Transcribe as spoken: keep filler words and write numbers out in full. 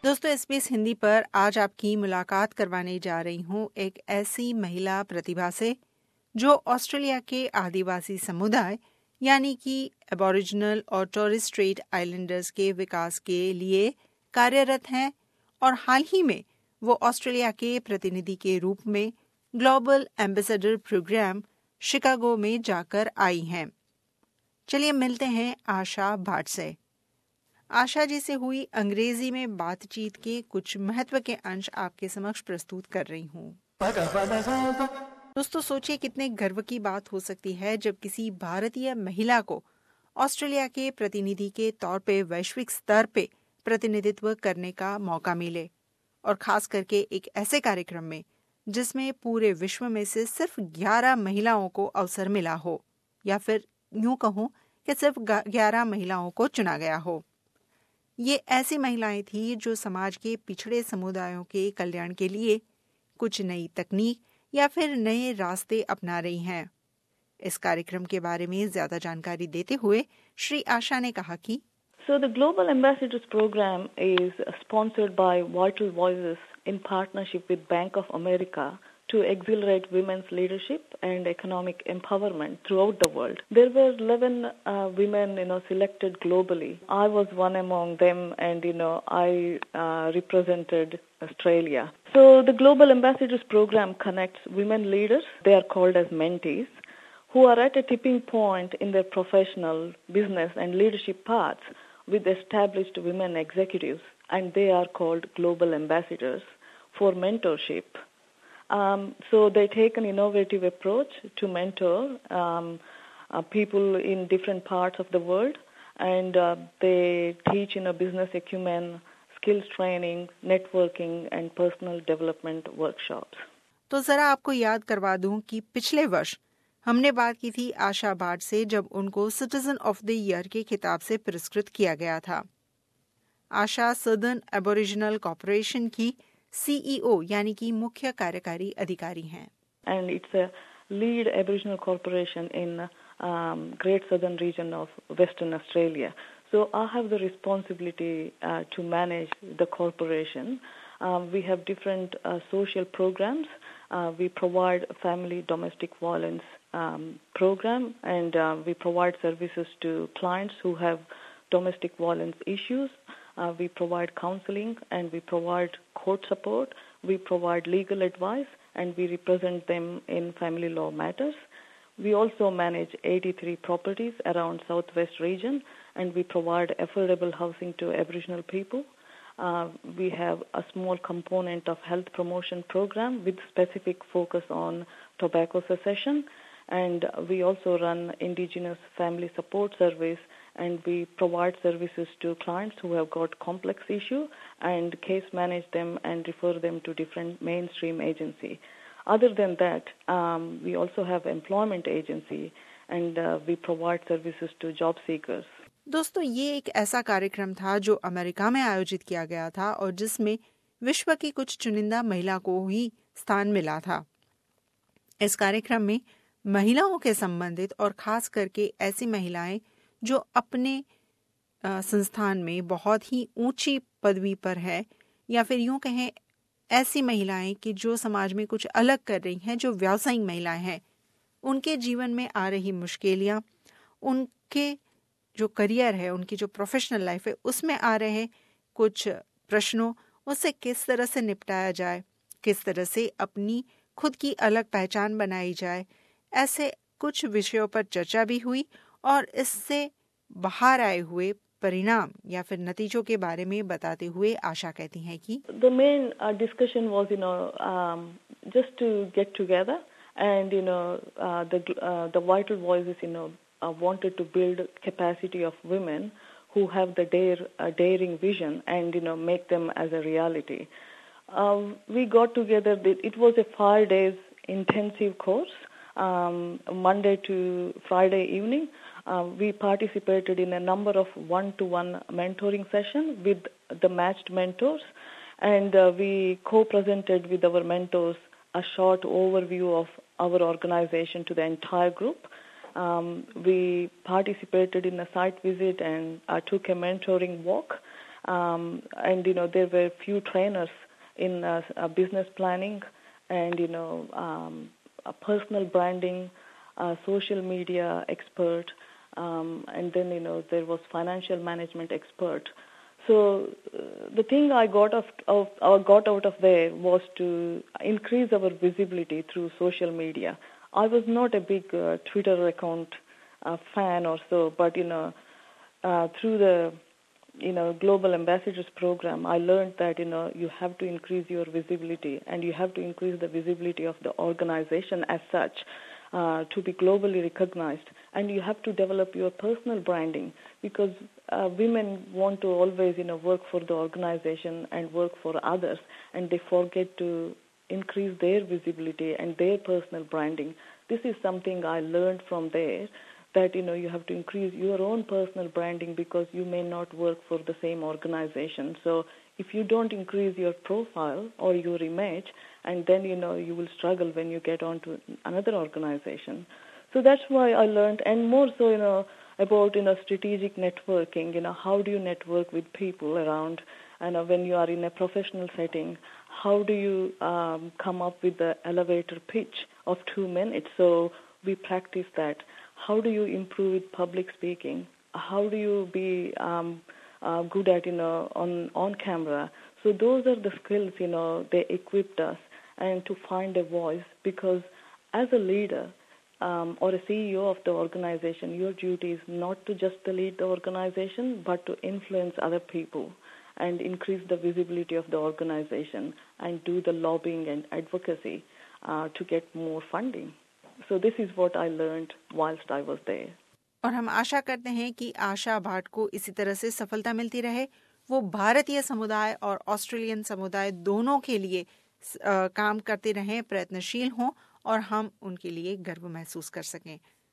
दोस्तों, एसबीएस हिंदी पर आज आपकी मुलाकात करवाने जा रही हूँ एक ऐसी महिला प्रतिभा से जो ऑस्ट्रेलिया के आदिवासी समुदाय यानी कि एबोरिजिनल और टोरेस स्ट्रेट आइलैंडर्स के विकास के लिए कार्यरत हैं और हाल ही में वो ऑस्ट्रेलिया के प्रतिनिधि के रूप में ग्लोबल एम्बेसडर प्रोग्राम शिकागो में जाकर आई हैं। चलिए मिलते हैं आशा भाट से। आशा जी से हुई अंग्रेजी में बातचीत के कुछ महत्व के अंश आपके समक्ष प्रस्तुत कर रही हूँ। दोस्तों, सोचिए कितने गर्व की बात हो सकती है जब किसी भारतीय महिला को ऑस्ट्रेलिया के प्रतिनिधि के तौर पे वैश्विक स्तर पे प्रतिनिधित्व करने का मौका मिले, और खास करके एक ऐसे कार्यक्रम में जिसमें पूरे विश्व में से सिर्फ ग्यारह महिलाओं को अवसर मिला हो, या फिर यूं कहूं कि सिर्फ ग्यारह महिलाओं को चुना गया हो। ये ऐसी महिलाएं थी जो समाज के पिछड़े समुदायों के कल्याण के लिए कुछ नई तकनीक या फिर नए रास्ते अपना रही हैं। इस कार्यक्रम के बारे में ज्यादा जानकारी देते हुए श्री आशा ने कहा कि So the Global Ambassadors Program is sponsored by Vital Voices in partnership with Bank of America to accelerate women's leadership and economic empowerment throughout the world. There were eleven uh, women, you know, selected globally. I was one among them, and you know, I uh, represented Australia. So the Global Ambassadors Program connects women leaders. They are called as mentees, who are at a tipping point in their professional, business, and leadership paths with established women executives, and they are called global ambassadors for mentorship. Um, so they take an innovative approach to mentor um, uh, people in different parts of the world, and uh, they teach, you know, business acumen, skills training, networking, and personal development workshops. तो जरा आपको याद करवा दूं कि पिछले वर्ष हमने बात की थी आशा भाट से जब उनको सिटीजन ऑफ द ईयर के खिताब से पुरस्कृत किया गया था। आशा सदर्न एबोरिजिनल कॉर्पोरेशन की सीईओ यानी कि मुख्य कार्यकारी अधिकारी हैं। And it's a lead Aboriginal corporation in um, Great Southern region of Western Australia. So I have the responsibility uh, to manage the corporation. Um, we have different uh, social programs. Uh, we provide family domestic violence um, program, and uh, we provide services to clients who have domestic violence issues. Uh, we provide counseling, and we provide court support. We provide legal advice, and we represent them in family law matters. We also manage eighty-three properties around Southwest region, and we provide affordable housing to Aboriginal people. Uh, we have a small component of health promotion program with specific focus on tobacco cessation, and we also run Indigenous family support service, and we provide services to clients who have got complex issue and case manage them and refer them to different mainstream agency. Other than that, um, we also have employment agency, and uh, we provide services to job seekers. दोस्तों, ये एक ऐसा कार्यक्रम था जो America में आयोजित किया गया था और जिसमें विश्व की कुछ चुनिंदा महिला को ही स्थान मिला था। इस कार्यक्रम में महिलाओं के संबंधित और खास करके ऐसी महिलाएं जो अपने आ, संस्थान में बहुत ही ऊंची पदवी पर है, या फिर यूं कहें ऐसी महिलाएं कि जो समाज में कुछ अलग कर रही हैं, जो व्यावसायिक महिलाएं हैं, उनके जीवन में आ रही मुश्किलें, उनके जो करियर है, उनकी जो प्रोफेशनल लाइफ है, उसमें आ रहे कुछ प्रश्नों, उससे किस तरह से निपटाया जाए, किस तरह से अपनी खुद की अलग पहचान बनाई जाए, ऐसे कुछ विषयों पर चर्चा भी हुई और इससे बाहर आए हुए परिणाम या फिर नतीजों के बारे में बताते हुए आशा कहती हैं कि The main uh, discussion was, you know, um, just to get together, and you know, uh, the uh, the Vital Voices, you know, uh, wanted to build capacity of women who have the dare, uh, daring vision, and you know, make them as a reality. Um, we got together. It was a five days intensive course, um, Monday to Friday evening. Uh, we participated in a number of one-to-one mentoring sessions with the matched mentors, and uh, we co-presented with our mentors a short overview of our organization to the entire group. Um, we participated in a site visit and uh, took a mentoring walk. Um, and, you know, there were few trainers in uh, uh, business planning and, you know, um, uh, personal branding, uh, social media expert, um, and then, you know, there was financial management expert. So uh, the thing I got of, of uh, got out of there was to increase our visibility through social media. I was not a big uh, Twitter account uh, fan or so, but, you know, uh, through the you know, Global Ambassadors Program, I learned that, you know, you have to increase your visibility and you have to increase the visibility of the organization as such uh, to be globally recognized. And you have to develop your personal branding because uh, women want to always, you know, work for the organization and work for others, and they forget to increase their visibility and their personal branding. This is something I learned from there, that, you know, you have to increase your own personal branding because you may not work for the same organization. So if you don't increase your profile or your image, and then, you know, you will struggle when you get on to another organization. So that's why I learned, and more so, you know, about, you know, strategic networking, you know, how do you network with people around, and uh, when you are in a professional setting, how do you um, come up with the elevator pitch of two minutes? So we practice that. How do you improve with public speaking? How do you be um, uh, good at, you know, on, on camera? So those are the skills, you know, they equipped us and to find a voice, because as a leader um, or a C E O of the organization, your duty is not to just to lead the organization, but to influence other people and increase the visibility of the organization and do the lobbying and advocacy uh, to get more funding. So this is what I learned whilst I was there. और हम आशा करते हैं कि आशा भाट को इसी तरह से सफलता मिलती रहे, वो भारतीय समुदाय और ऑस्ट्रेलियन समुदाय दोनों के लिए आ, काम करते रहें, प्रयत्नशील हों और हम उनके लिए गर्व महसूस कर सकें।